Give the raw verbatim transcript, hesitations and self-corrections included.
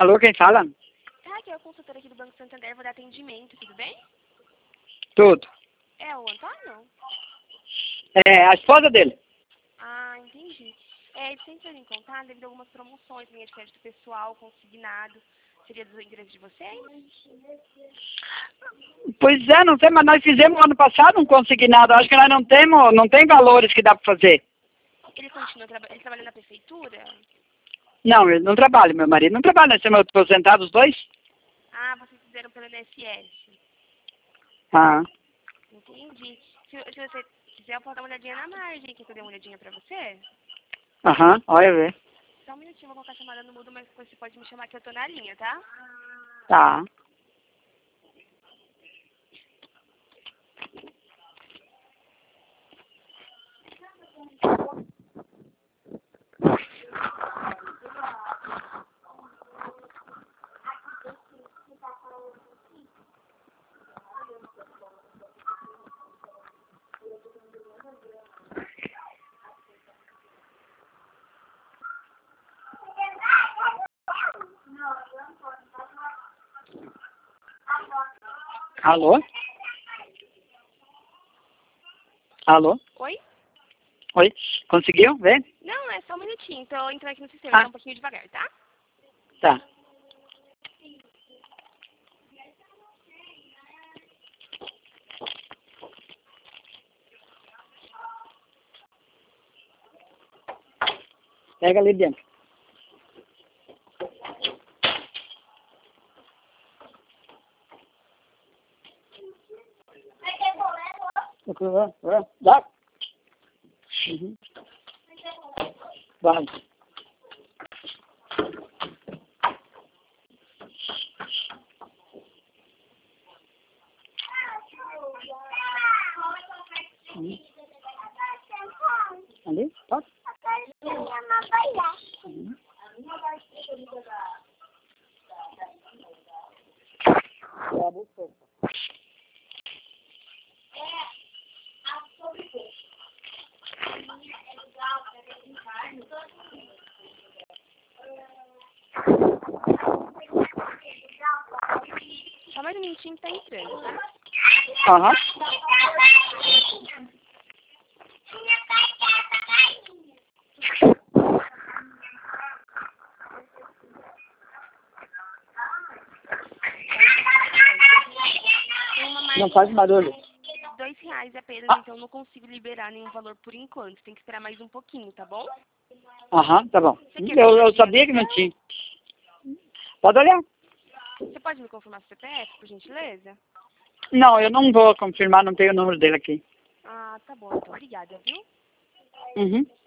Alô, quem fala? Ah, aqui é a consultora aqui do Banco Santander, vou dar atendimento, tudo bem? Tudo. É o Antônio? É, a esposa dele. Ah, entendi. É, ele sempre em contato devido a algumas promoções, linha de crédito pessoal, consignado. Seria do interesse de vocês? Pois é, não sei, mas nós fizemos ano passado um consignado. Acho que nós não temos, não tem valores que dá para fazer. Ele continua traba ele trabalha na prefeitura? Não, ele não trabalha, meu marido não trabalha. Nós somos aposentados os dois. Ah, vocês fizeram pelo I N S S. Ah, Entendi. Se, se você quiser, eu posso dar uma olhadinha na margem. Quer que eu dê uma olhadinha pra você? aham, olha ver. Só um minutinho, eu vou colocar a chamada no mudo, mas depois você pode me chamar que eu tô na linha, tá? Tá. Alô? Alô? Oi? Oi? Conseguiu ver? Não, é só um minutinho. Tô entrando aqui no sistema, Ah, tá um pouquinho devagar, tá? tá. Pega ali dentro. Dá? Uhum. Vai. Uhum. Ali? Pode? Uhum. É a busca. Só mais um minutinho que tá entrando, tá? Aham. Tem uma Não margem faz barulho. de dois reais apenas, Ah, então não consigo liberar nenhum valor por enquanto. Tem que esperar mais um pouquinho, tá bom? aham, tá bom. Você quer Eu, uma eu olhadinha sabia que no não seu? tinha. Pode olhar? Você pode me confirmar o C P F, por gentileza? Não, eu não vou confirmar, não tenho o número dele aqui. Ah, tá bom, então. Obrigada, viu? Uhum.